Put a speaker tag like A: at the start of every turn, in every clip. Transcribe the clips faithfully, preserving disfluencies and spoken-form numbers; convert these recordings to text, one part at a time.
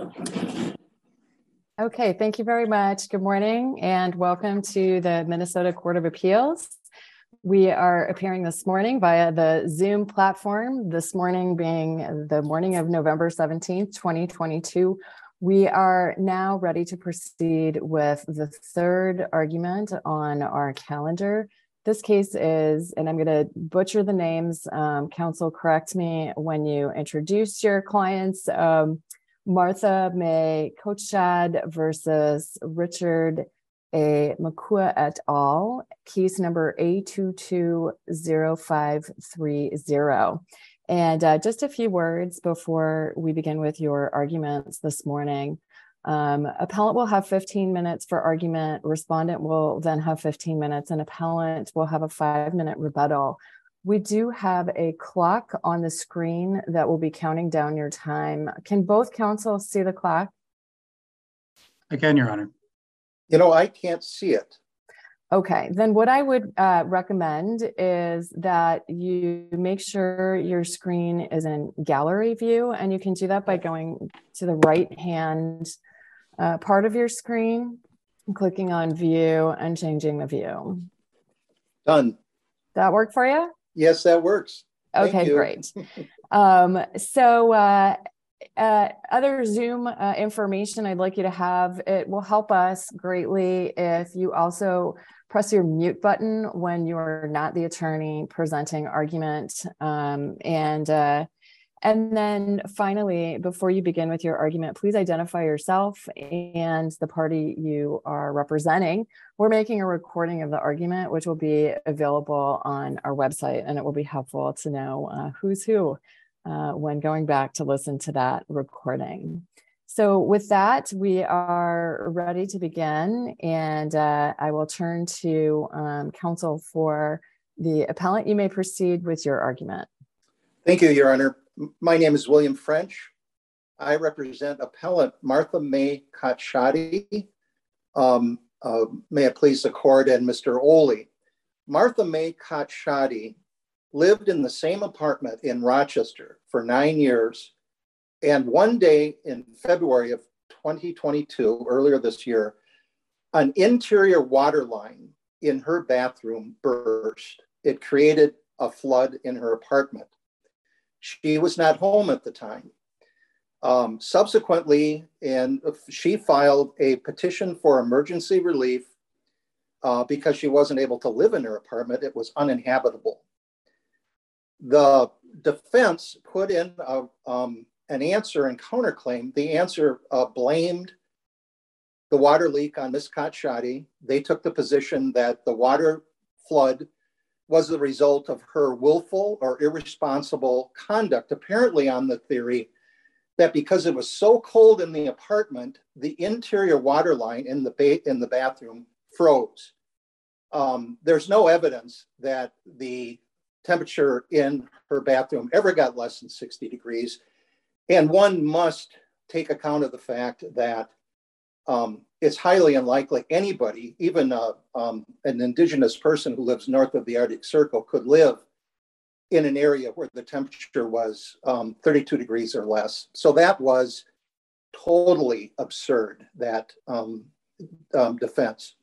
A: Okay, thank you very much. Good morning and welcome to the Minnesota Court of Appeals. We are appearing this morning via the Zoom platform, this morning being the morning of November seventeenth, twenty twenty-two. We are now ready to proceed with the third argument on our calendar. This case is, and I'm going to butcher the names, um, counsel, correct me when you introduce your clients, um, Martha May Kotshad versus Richard A. Makua et al., case number A two two zero five three zero. And uh, just a few words before we begin with your arguments this morning. Um, appellant will have fifteen minutes for argument. Respondent will then have fifteen minutes, and appellant will have a five minute rebuttal. We do have a clock on the screen that will be counting down your time. Can both counsels see the clock?
B: I can, Your Honor.
C: You know, I can't see it.
A: Okay, then what I would uh, recommend is that you make sure your screen is in gallery view, and you can do that by going to the right hand uh, part of your screen, clicking on view and changing the view.
C: Done.
A: That work for you?
C: Yes, that works. Thank
A: Okay,
C: you.
A: great. um, so uh, uh, other Zoom uh, information I'd like you to have, it will help us greatly if you also press your mute button when you're not the attorney presenting argument. Um, and, uh, and then finally, before you begin with your argument, please identify yourself and the party you are representing. We're making a recording of the argument, which will be available on our website, and it will be helpful to know uh, who's who uh, when going back to listen to that recording. So with that, we are ready to begin, and uh, I will turn to um, counsel for the appellant. You may proceed with your argument.
C: Thank you, Your Honor. My name is William French. I represent appellant Martha May Kotshad. Um, uh, may it please the court, and Mister Oley. Martha May Kotshad lived in the same apartment in Rochester for nine years. And one day in February of twenty twenty-two, earlier this year, an interior water line in her bathroom burst. It created a flood in her apartment. She was not home at the time. Um, subsequently, and she filed a petition for emergency relief uh, because she wasn't able to live in her apartment. It was uninhabitable. The defense put in a, um, an answer and counterclaim. The answer uh, blamed the water leak on Miz Kotshad. They took the position that the water flood was the result of her willful or irresponsible conduct, apparently on the theory that because it was so cold in the apartment, the interior water line in the, ba- in the bathroom froze. Um, there's no evidence that the temperature in her bathroom ever got less than sixty degrees. And one must take account of the fact that um, it's highly unlikely anybody, even uh, um, an indigenous person who lives north of the Arctic Circle, could live in an area where the temperature was um, thirty-two degrees or less. So that was totally absurd, that um, um, defense.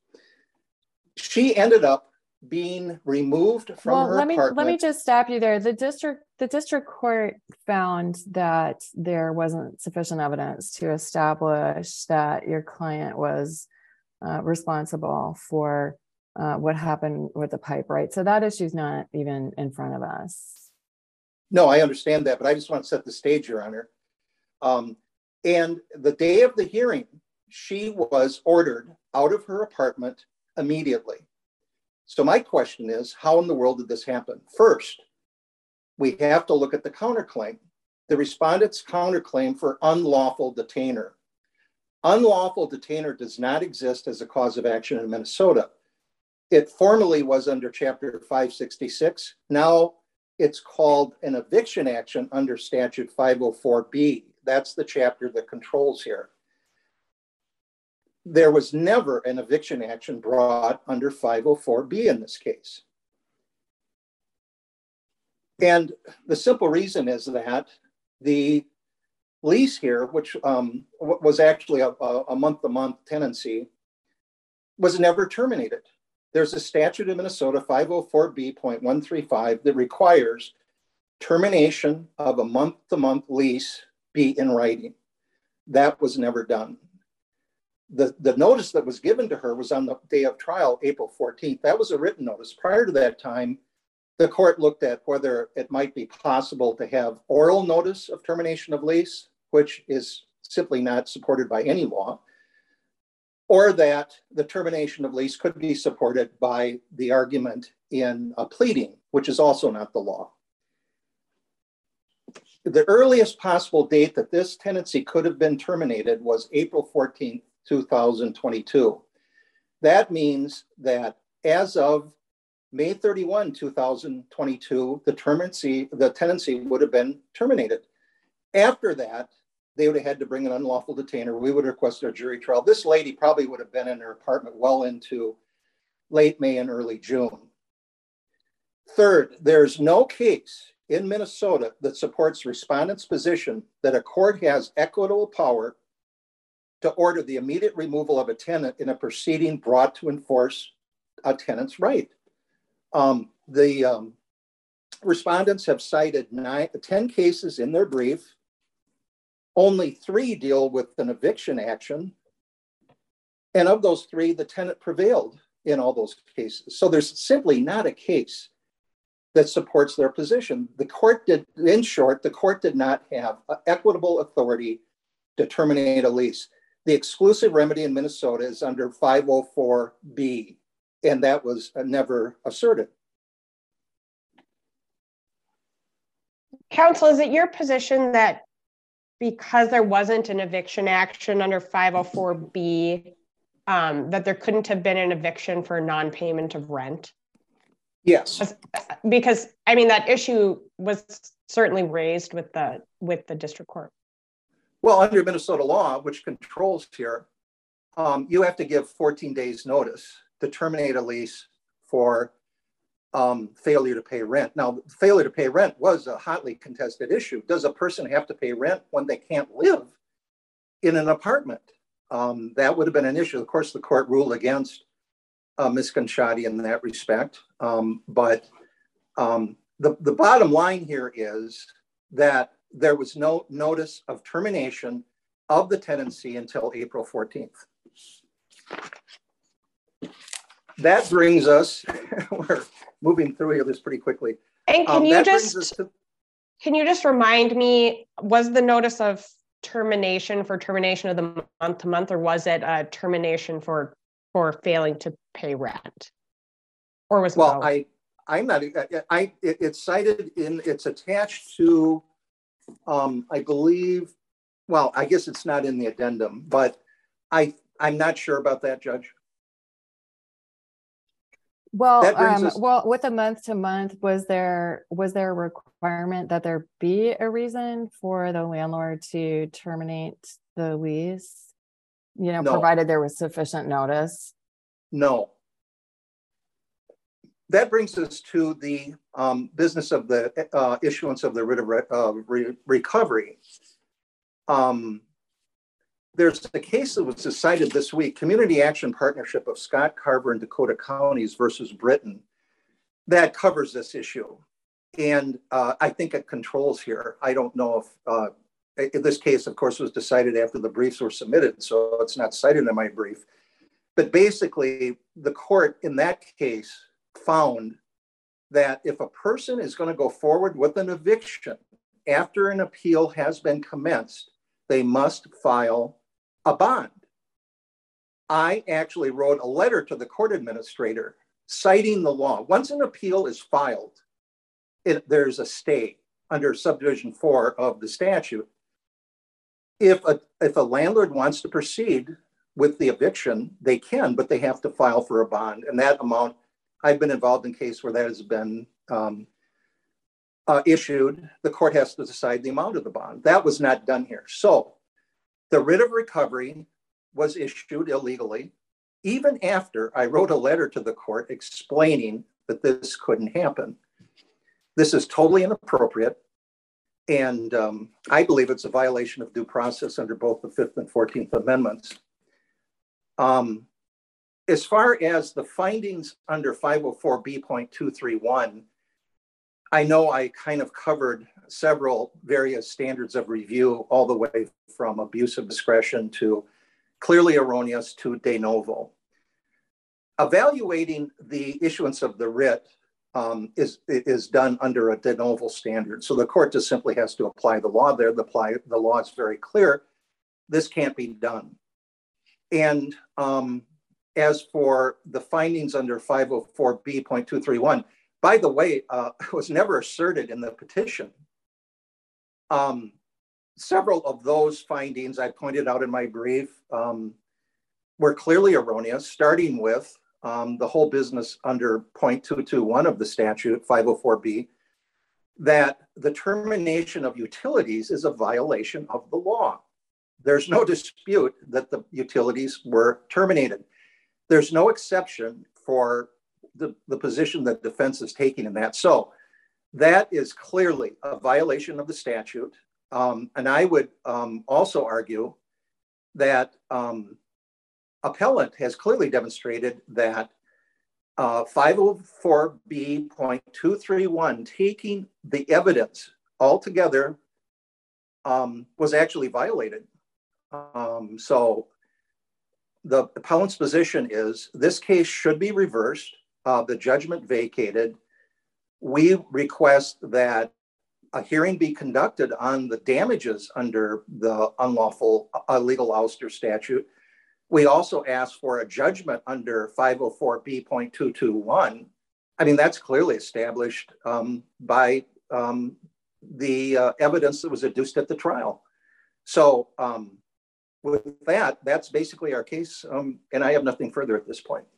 C: She ended up being removed from
A: well,
C: her
A: let me
C: apartment.
A: let me just stop you there. The district the district court found that there wasn't sufficient evidence to establish that your client was uh, responsible for uh, what happened with the pipe, right? So that issue's not even in front of us.
C: No, I understand that, but I just want to set the stage, Your Honor. Um, and the day of the hearing, she was ordered out of her apartment immediately. So my question is, how in the world did this happen? First, we have to look at the counterclaim. The respondent's counterclaim for unlawful detainer. Unlawful detainer does not exist as a cause of action in Minnesota. It formerly was under Chapter five sixty-six. Now it's called an eviction action under Statute five oh four B. That's the chapter that controls here. There was never an eviction action brought under five oh four B in this case. And the simple reason is that the lease here, which um, was actually a, a month-to-month tenancy, was never terminated. There's a statute in Minnesota, five oh four B point one three five, that requires termination of a month-to-month lease be in writing. That was never done. The, the notice that was given to her was on the day of trial, April fourteenth. That was a written notice. Prior to that time, the court looked at whether it might be possible to have oral notice of termination of lease, which is simply not supported by any law, or that the termination of lease could be supported by the argument in a pleading, which is also not the law. The earliest possible date that this tenancy could have been terminated was April fourteenth, two thousand twenty-two. That means that as of May thirty-first, two thousand twenty-two, the tenancy, the tenancy would have been terminated. After that, they would have had to bring an unlawful detainer. We would request a jury trial. This lady probably would have been in her apartment well into late May and early June. Third, there's no case in Minnesota that supports respondent's position that a court has equitable power to order the immediate removal of a tenant in a proceeding brought to enforce a tenant's right. Um, the um, respondents have cited nine, ten cases in their brief. Only three deal with an eviction action. And of those three, the tenant prevailed in all those cases. So there's simply not a case that supports their position. The court did, in short, the court did not have equitable authority to terminate a lease. The exclusive remedy in Minnesota is under five oh four B, and that was never asserted.
D: Counsel, is it your position that because there wasn't an eviction action under five oh four B, um, that there couldn't have been an eviction for non-payment of rent?
C: Yes.
D: Because, I mean, that issue was certainly raised with the with the district court.
C: Well, under Minnesota law, which controls here, um, you have to give fourteen days notice to terminate a lease for um, failure to pay rent. Now, failure to pay rent was a hotly contested issue. Does a person have to pay rent when they can't live in an apartment? Um, that would have been an issue. Of course, the court ruled against uh, Miz Conchati in that respect. Um, but um, the, the bottom line here is that there was no notice of termination of the tenancy until April fourteenth. That brings us, we're moving through here this pretty quickly.
D: And can
C: um,
D: you just,
C: to,
D: can you just remind me, was the notice of termination for termination of the month to month, or was it a termination for, for failing to pay rent? Or was it
C: well,
D: both?
C: I, I'm not, I, I it, it's cited in, it's attached to, um, I believe, well, I guess it's not in the addendum, but I, I'm not sure about that, Judge.
A: Well, um,
C: us-
A: well, with a month to month, was there was there a requirement that there be a reason for the landlord to terminate the lease? You know,
C: No.
A: provided there was sufficient notice.
C: No. That brings us to the um, business of the uh, issuance of the writ of re uh, re recovery. Um, there's a case that was decided this week, Community Action Partnership of Scott Carver and Dakota Counties versus Britain, that covers this issue. And uh, I think it controls here. I don't know if, uh, in this case, of course, was decided after the briefs were submitted, so it's not cited in my brief. But basically, the court in that case found that if a person is going to go forward with an eviction after an appeal has been commenced, they must file a bond. I actually wrote a letter to the court administrator citing the law. Once an appeal is filed, it, there's a stay under subdivision four of the statute. If a, if a landlord wants to proceed with the eviction, they can, but they have to file for a bond. And that amount, I've been involved in cases where that has been um, uh, issued. The court has to decide the amount of the bond. That was not done here. So the writ of recovery was issued illegally, even after I wrote a letter to the court explaining that this couldn't happen. This is totally inappropriate. And um, I believe it's a violation of due process under both the Fifth and Fourteenth Amendments. Um, as far as the findings under five oh four B point two three one, I know I kind of covered several various standards of review, all the way from abuse of discretion to clearly erroneous to de novo. Evaluating the issuance of the writ um, is, is done under a de novo standard. So the court just simply has to apply the law there. The, apply, the law is very clear. This can't be done. And um, as for the findings under five oh four B point two three one, by the way, uh, was never asserted in the petition. Um, several of those findings I pointed out in my brief um, were clearly erroneous, starting with um, the whole business under point two two one of the statute, five oh four B, that the termination of utilities is a violation of the law. There's no dispute that the utilities were terminated. There's no exception for the, the position that defense is taking in that. So that is clearly a violation of the statute. Um, and I would um, also argue that um, appellant has clearly demonstrated that uh, five oh four B point two three one, taking the evidence altogether, um, was actually violated. Um, so the appellant's position is this case should be reversed, uh, the judgment vacated. We request that a hearing be conducted on the damages under the unlawful illegal ouster statute. We also ask for a judgment under five oh four B point two two one. I mean, that's clearly established um, by um, the uh, evidence that was adduced at the trial. So um, with that, that's basically our case. Um, and I have nothing further at this point.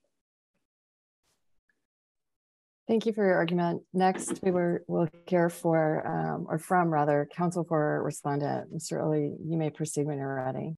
A: Thank you for your argument. Next, we were, will hear for, um, or from rather, counsel for respondent. Mister Oley, you may proceed when you're ready.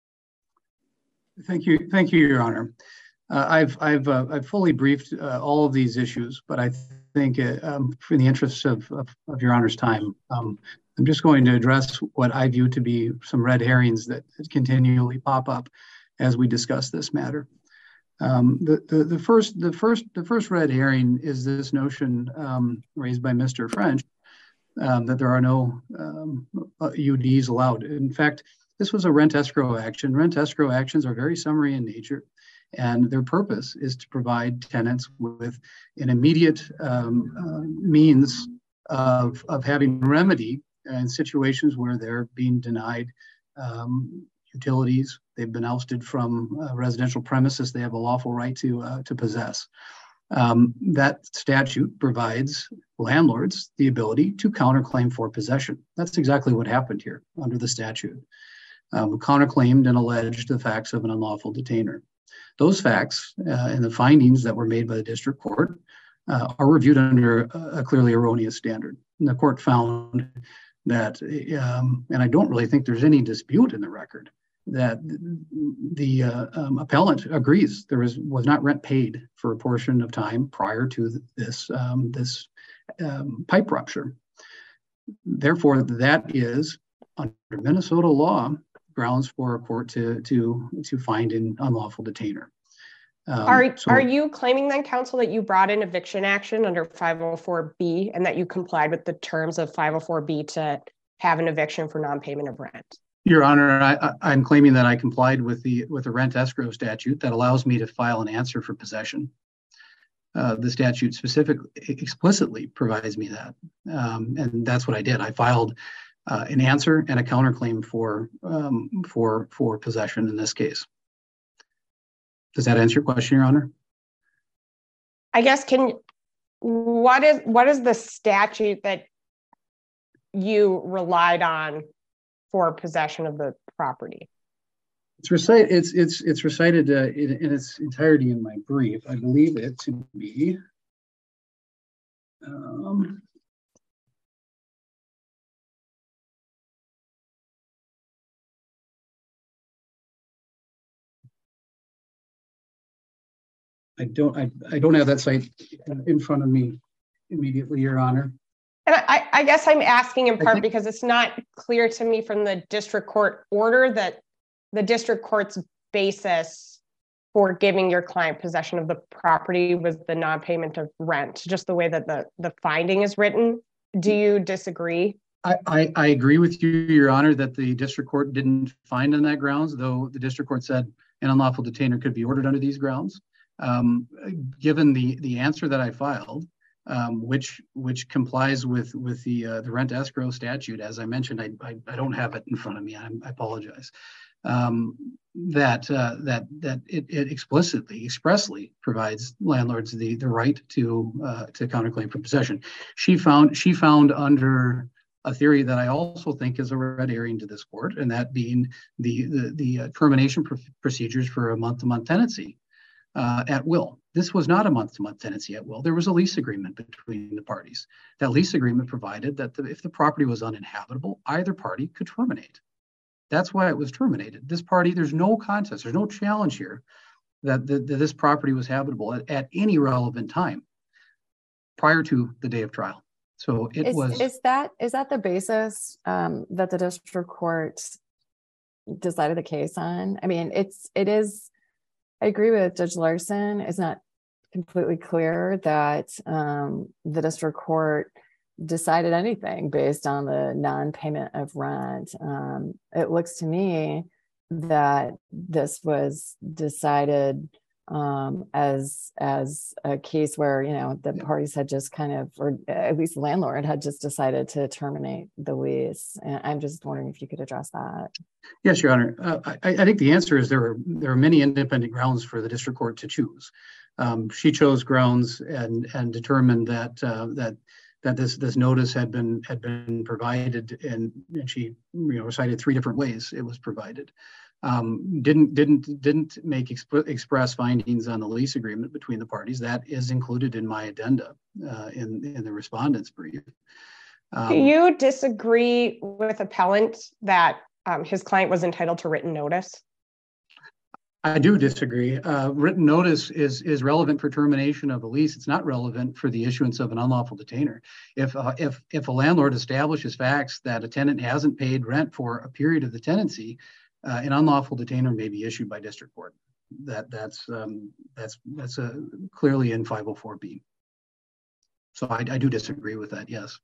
B: Thank you, thank you, Your Honor. Uh, I've I've uh, I've fully briefed uh, all of these issues, but I think, uh, um, in the interest of, of of Your Honor's time, um, I'm just going to address what I view to be some red herrings that continually pop up as we discuss this matter. Um, the, the the first the first the first red herring is this notion um, raised by Mister French um, that there are no um, U Ds allowed. In fact, this was a rent escrow action. Rent escrow actions are very summary in nature, and their purpose is to provide tenants with an immediate um, uh, means of of having remedy in situations where they're being denied um, utilities. They've been ousted from uh, residential premises they have a lawful right to, uh, to possess. Um, that statute provides landlords the ability to counterclaim for possession. That's exactly what happened here under the statute. Um, counterclaimed and alleged the facts of an unlawful detainer. Those facts uh, and the findings that were made by the district court uh, are reviewed under a, a clearly erroneous standard. And the court found that, um, and I don't really think there's any dispute in the record, that the uh, um, appellant agrees there was, was not rent paid for a portion of time prior to this, um, this um, pipe rupture. Therefore, that is, under Minnesota law, grounds for a court to, to, to find an unlawful detainer. Um,
D: are,
B: so,
D: are you claiming then, counsel, that you brought in eviction action under five oh four B and that you complied with the terms of five oh four B to have an eviction for non-payment of rent?
B: Your Honor, I, I'm claiming that I complied with the with the rent escrow statute that allows me to file an answer for possession. Uh, the statute specifically, explicitly provides me that, um, and that's what I did. I filed uh, an answer and a counterclaim for um, for for possession in this case. Does that answer your question, Your Honor?
D: I guess can what is what is the statute that you relied on for possession of the property?
B: It's recited. It's it's it's recited uh, in, in its entirety in my brief. I believe it to be. Um, I don't. I I don't have that site in front of me immediately, Your Honor.
D: And I, I guess I'm asking in part
B: think,
D: because it's not clear to me from the district court order that the district court's basis for giving your client possession of the property was the non-payment of rent, just the way that the, the finding is written. Do you disagree?
B: I, I, I agree with you, Your Honor, that the district court didn't find on that grounds, though the district court said an unlawful detainer could be ordered under these grounds. Um, given the, the answer that I filed, um, which which complies with with the uh, the rent escrow statute, as I mentioned, I, I, I don't have it in front of me. I, I apologize. Um, that uh, that that it, it explicitly, expressly provides landlords the the right to uh, to counterclaim for possession. She found she found under a theory that I also think is a red herring to this court, and that being the the, the uh, termination pr- procedures for a month-to-month tenancy uh, at will. This was not a month-to-month tenancy at will. There was a lease agreement between the parties. That lease agreement provided that the, if the property was uninhabitable, either party could terminate. That's why it was terminated. This party, there's no contest, there's no challenge here that, the, that this property was habitable at, at any relevant time prior to the day of trial. So it
A: is,
B: was.
A: Is that is that the basis um, that the district court decided the case on? I mean, it's it is. I agree with Judge Larson. It's not completely clear that um, the district court decided anything based on the non-payment of rent. Um, it looks to me that this was decided um, as as a case where, you know, the parties had just kind of, or at least the landlord had just decided to terminate the lease. And I'm just wondering if you could address that.
B: Yes, Your Honor. Uh, I, I think the answer is there are there are many independent grounds for the district court to choose. Um, she chose grounds and and determined that uh, that that this this notice had been had been provided, and, and she you know recited three different ways it was provided. Um, didn't didn't didn't make exp- express findings on the lease agreement between the parties. That is included in my addenda uh, in in the respondent's brief. Um,
D: Do you disagree with appellant that um, his client was entitled to written notice?
B: I do disagree. Uh, written notice is is relevant for termination of a lease. It's not relevant for the issuance of an unlawful detainer. If uh, if if a landlord establishes facts that a tenant hasn't paid rent for a period of the tenancy, uh, an unlawful detainer may be issued by district court. That that's um, that's that's a, clearly in five oh four B. So I, I do disagree with that. Yes.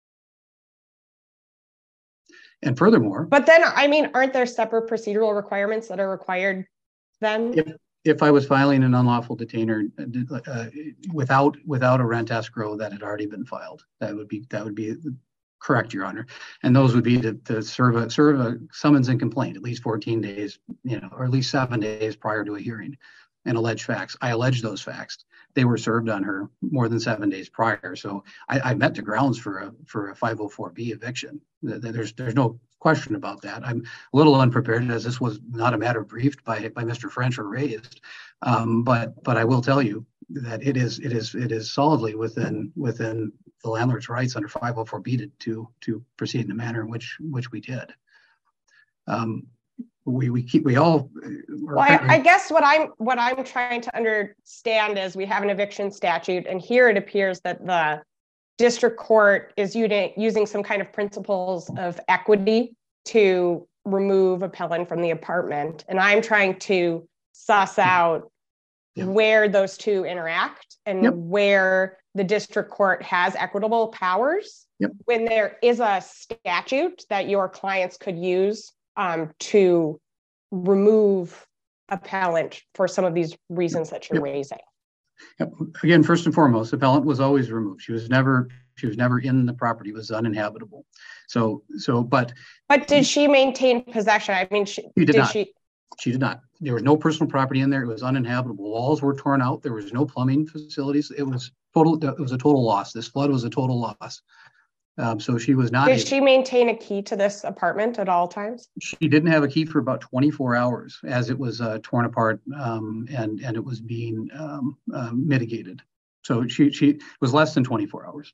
B: And furthermore,
D: but then I mean, aren't there separate procedural requirements that are required? Then,
B: if, if I was filing an unlawful detainer uh, without without a rent escrow that had already been filed, that would be that would be correct, Your Honor. And those would be to, to serve a serve a summons and complaint at least fourteen days, you know, or at least seven days prior to a hearing, and allege facts. I allege those facts. They were served on her more than seven days prior. So I, I met the grounds for a for a five oh four B eviction. There's there's no question about that. I'm a little unprepared, as this was not a matter briefed by by Mister French or raised. Um, but but I will tell you that it is it is it is solidly within within the landlord's rights under five oh four B to to, to proceed in the manner in which which we did. Um, we we keep we all.
D: Well, I, I guess what I'm what I'm trying to understand is we have an eviction statute, and here it appears that the district court is using using some kind of principles of equity to remove appellant from the apartment, and I'm trying to suss out yeah. where those two interact and yep. where the district court has equitable powers
B: yep.
D: when there is a statute that your clients could use um, to remove appellant for some of these reasons that you're
B: yep.
D: raising.
B: Yep. Again, first and foremost, appellant was always removed. She was never she was never in the property. It was uninhabitable. So so but
D: but did she maintain possession? I mean, she,
B: she did,
D: did
B: not.
D: she?
B: She did not. There was no personal property in there. It was uninhabitable. Walls were torn out. There was no plumbing facilities. It was total. It was a total loss. This flood was a total loss. Um, so she was not.
D: Did
B: able,
D: she maintain a key to this apartment at all times?
B: She didn't have a key for about twenty-four hours as it was uh, torn apart um, and and it was being um, uh, mitigated. So she she was less than twenty-four hours.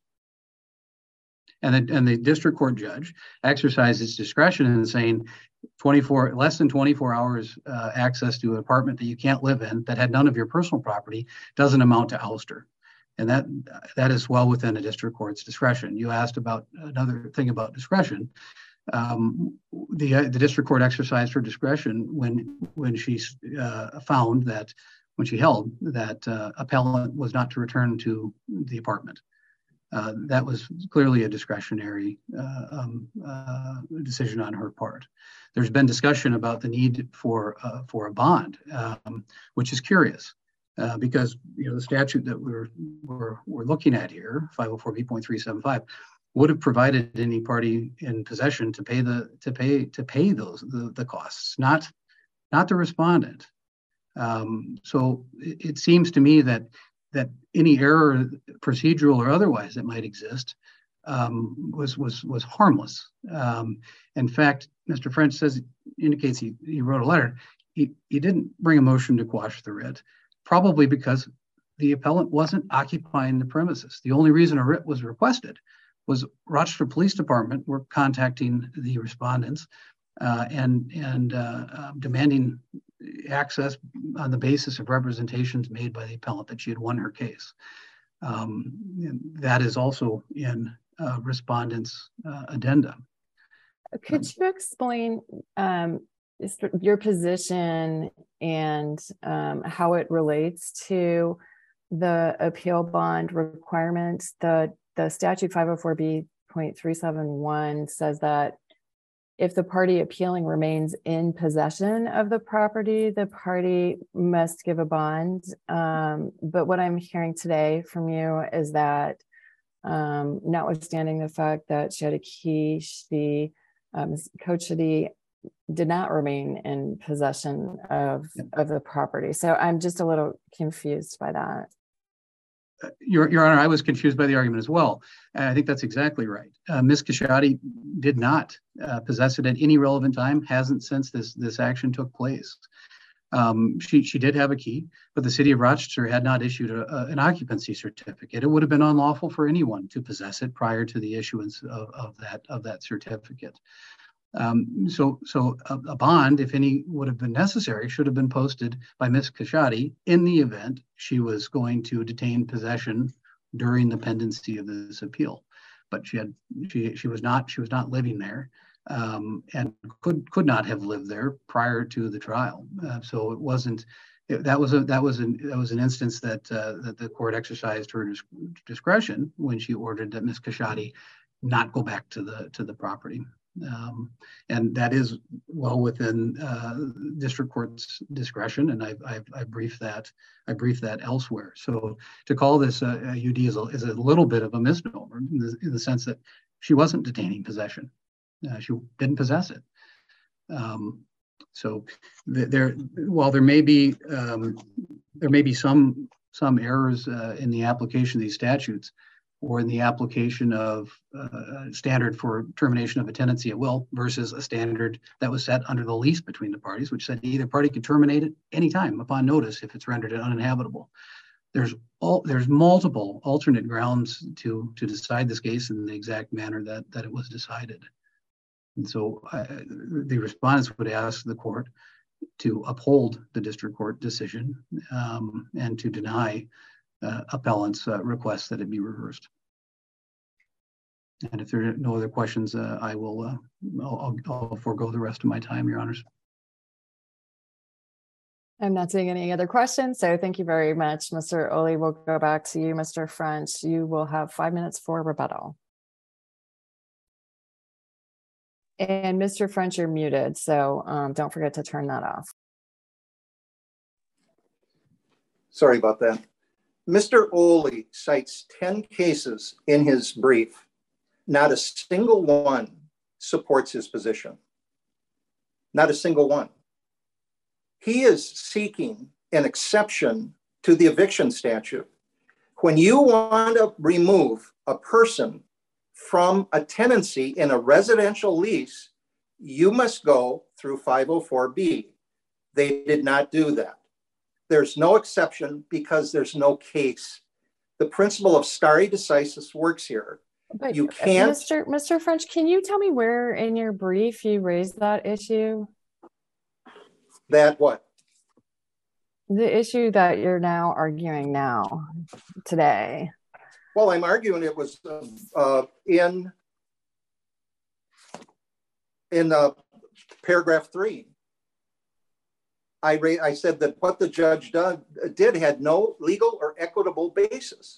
B: And the and the district court judge exercised its discretion in saying twenty-four less than twenty-four hours uh, access to an apartment that you can't live in that had none of your personal property doesn't amount to ouster. And that that is well within a district court's discretion. You asked about another thing about discretion. Um, the, uh, the district court exercised her discretion when, when she uh, found that, when she held that uh, appellant was not to return to the apartment. Uh, that was clearly a discretionary uh, um, uh, decision on her part. There's been discussion about the need for uh, for a bond, um, which is curious uh, because you know the statute that we're we're, we're looking at here, five oh four B point three seven five, would have provided any party in possession to pay the to pay to pay those the, the costs, not not the respondent. Um, so it, it seems to me that that any error, procedural or otherwise, that might exist um, was was was harmless. Um, in fact, Mister French says indicates he, he wrote a letter. He he didn't bring a motion to quash the writ, probably because the appellant wasn't occupying the premises. The only reason a writ was requested was Rochester Police Department were contacting the respondents uh, and and uh, uh, demanding access on the basis of representations made by the appellant that she had won her case. Um, that is also in uh, respondents' uh, addenda.
A: Could you explain um, your position and um, how it relates to the appeal bond requirements? The, the statute five oh four B point three seven one says that if the party appealing remains in possession of the property, the party must give a bond. Um, but what I'm hearing today from you is that um, notwithstanding the fact that she had a key, she, um, Coach Shadee did not remain in possession of, of the property. So I'm just a little confused by that.
B: Your, Your Honor, I was confused by the argument as well. And I think that's exactly right. Uh, Miz Khashoggi did not uh, possess it at any relevant time, hasn't since this, this action took place. Um, she, she did have a key, but the city of Rochester had not issued a, a, an occupancy certificate. It would have been unlawful for anyone to possess it prior to the issuance of, of, that, of that certificate. Um, so so a, a bond, if any would have been necessary, should have been posted by Miz Khashoggi in the event she was going to detain possession during the pendency of this appeal. But she had she she was not she was not living there um, and could could not have lived there prior to the trial. Uh, so it wasn't it, that was a that was an that was an instance that uh, that the court exercised her discretion when she ordered that Miz Khashoggi not go back to the to the property. Um, and that is well within uh, district court's discretion, and I've, I've, I've briefed that I briefed that elsewhere. So to call this a, a U D is a, is a little bit of a misnomer in the, in the sense that she wasn't detaining possession; uh, she didn't possess it. Um, so th there, while there may be um, there may be some some errors uh, in the application of these statutes, or in the application of uh, a standard for termination of a tenancy at will versus a standard that was set under the lease between the parties, which said either party could terminate it anytime upon notice if it's rendered uninhabitable. There's all there's multiple alternate grounds to to decide this case in the exact manner that that it was decided. And so uh, the respondents would ask the court to uphold the district court decision um, and to deny Uh, appellant's uh, request that it be reversed. And if there are no other questions, uh, I will uh, I'll, I'll forego the rest of my time, Your Honors.
A: I'm not seeing any other questions, so thank you very much, Mister Oley. We'll go back to you, Mister French. You will have five minutes for rebuttal. And Mister French, you're muted, so um, don't forget to turn that off.
C: Sorry about that. Mister Oley cites ten cases in his brief. Not a single one supports his position. Not a single one. He is seeking an exception to the eviction statute. When you want to remove a person from a tenancy in a residential lease, you must go through five oh four B. They did not do that. There's no exception because there's no case. The principle of stare decisis works here.
A: But
C: you can't.
A: Mister Mister French, can you tell me where in your brief you raised that issue?
C: That what?
A: the issue that you're now arguing now today?
C: Well, I'm arguing it was uh, in in uh, paragraph three. I, ra- I said that what the judge done, did had no legal or equitable basis.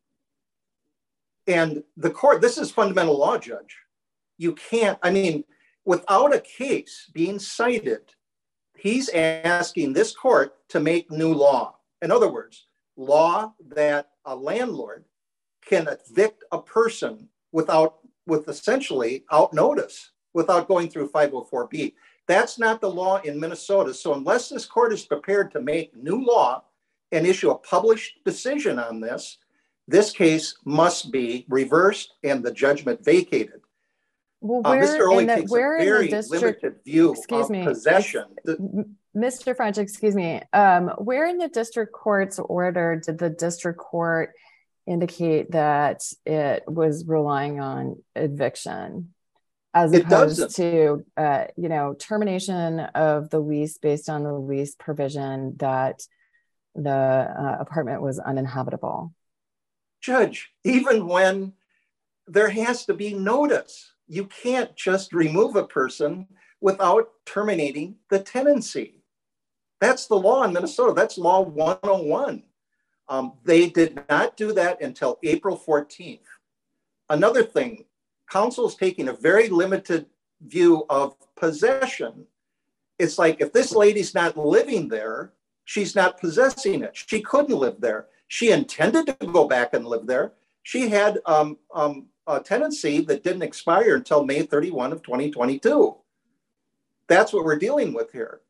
C: And the court, this is fundamental law, Judge. You can't, I mean, without a case being cited, he's asking this court to make new law. In other words, law that a landlord can evict a person without, with essentially out notice, without going through five oh four B. That's not the law in Minnesota. So unless this court is prepared to make new law and issue a published decision on this, this case must be reversed and the judgment vacated.
A: Well,
C: uh,
A: where
C: Mister Oley
A: in the,
C: takes
A: where
C: a very
A: in the district,
C: limited view
A: excuse
C: of
A: me,
C: possession.
A: ex, Mister French, excuse me, um, where in the district court's order did the district court indicate that it was relying on eviction as
C: It
A: opposed
C: doesn't.
A: to, uh, you know, termination of the lease based on the lease provision that the uh, apartment was uninhabitable?
C: Judge, even when there has to be notice, you can't just remove a person without terminating the tenancy. That's the law in Minnesota. That's law one oh one. Um, they did not do that until April fourteenth. Another thing, council is taking a very limited view of possession. It's like, if this lady's not living there, she's not possessing it. She couldn't live there. She intended to go back and live there. She had um, um, a tenancy that didn't expire until May thirty-first of twenty twenty-two. That's what we're dealing with here.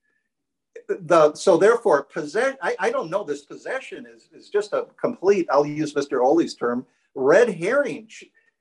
C: The, so therefore, possession, I, I don't know, this possession is, is just a complete, I'll use Mister Oley's term, red herring.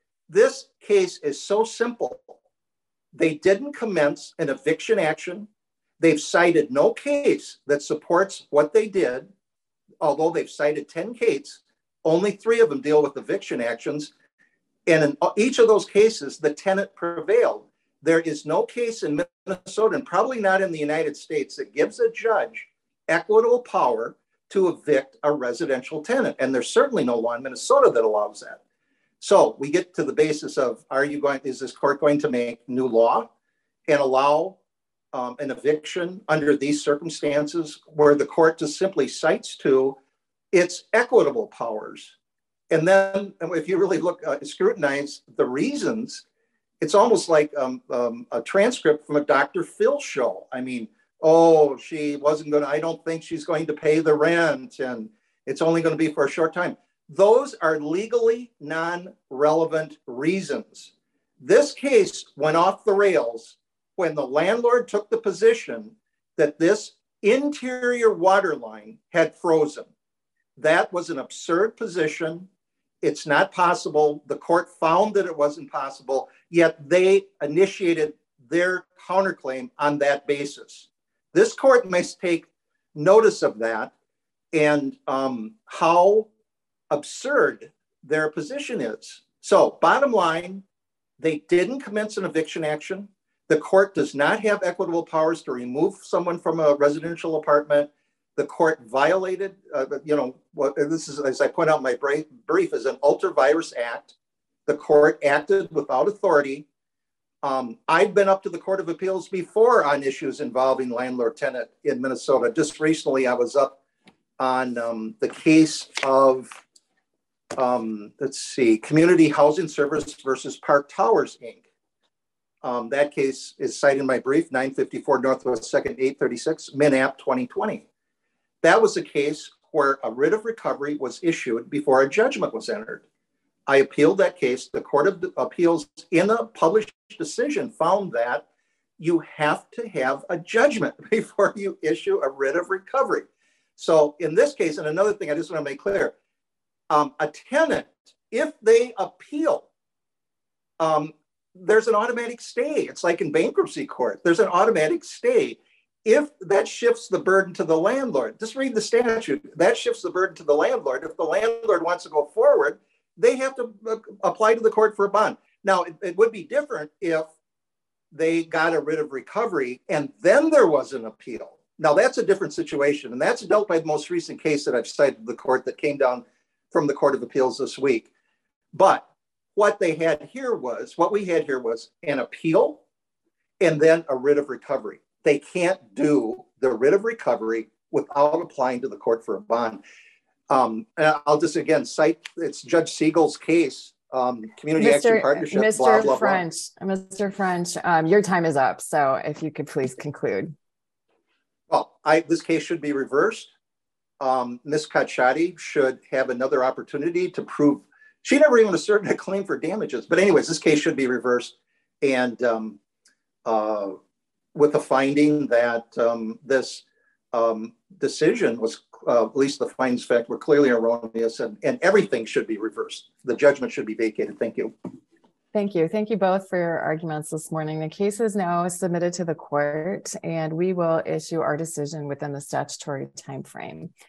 C: This case is so simple. They didn't commence an eviction action. They've cited no case that supports what they did. Although they've cited ten cases, only three of them deal with eviction actions. And in each of those cases, the tenant prevailed. There is no case in Minnesota, and probably not in the United States, that gives a judge equitable power to evict a residential tenant. And there's certainly no law in Minnesota that allows that. So we get to the basis of, are you going, is this court going to make new law and allow um, an eviction under these circumstances, where the court just simply cites to its equitable powers? And then if you really look, uh, scrutinize the reasons, it's almost like um, um, a transcript from a Doctor Phil show. I mean, oh, she wasn't going to, I don't think she's going to pay the rent, and it's only going to be for a short time. Those are legally non-relevant reasons. This case went off the rails when the landlord took the position that this interior water line had frozen. That was an absurd position. It's not possible. The court found that it wasn't possible, yet they initiated their counterclaim on that basis. This court must take notice of that and um, how absurd their position is. So bottom line, they didn't commence an eviction action. The court does not have equitable powers to remove someone from a residential apartment. The court violated, uh, you know, what this is, as I point out in my brief, is an ultra vires act. The court acted without authority. Um, I've been up to the Court of Appeals before on issues involving landlord-tenant in Minnesota. Just recently, I was up on um, the case of, um, let's see, Community Housing Service versus Park Towers, Incorporated. Um, that case is cited in my brief, nine fifty-four Northwest second, eight thirty-six, MinApp twenty twenty. That was a case where a writ of recovery was issued before a judgment was entered. I appealed that case. The Court of Appeals, in a published decision, found that you have to have a judgment before you issue a writ of recovery. So in this case, and another thing I just want to make clear, um, a tenant, if they appeal, um, there's an automatic stay. It's like in bankruptcy court, there's an automatic stay. If that shifts the burden to the landlord, just read the statute, that shifts the burden to the landlord. If the landlord wants to go forward, they have to apply to the court for a bond. Now, it, it would be different if they got a writ of recovery and then there was an appeal. Now that's a different situation, and that's dealt by the most recent case that I've cited the court that came down from the Court of Appeals this week. But what they had here was, what we had here was an appeal and then a writ of recovery. They can't do the writ of recovery without applying to the court for a bond. Um, and I'll just again cite, it's Judge Siegel's case, um, Community
A: Mister
C: Action Partnership,
A: Mister
C: blah, blah,
A: French, blah. Mister French, um, your time is up. So if you could please conclude.
C: Well, I, this case should be reversed. Um, Miz Khadshati should have another opportunity to prove, she never even asserted a claim for damages. But anyways, this case should be reversed. And um, uh, with the finding that um, this um, decision was, uh, at least the findings of fact were clearly erroneous, and, and everything should be reversed. The judgment should be vacated. Thank you.
A: Thank you. Thank you both for your arguments this morning. The case is now submitted to the court, and we will issue our decision within the statutory timeframe.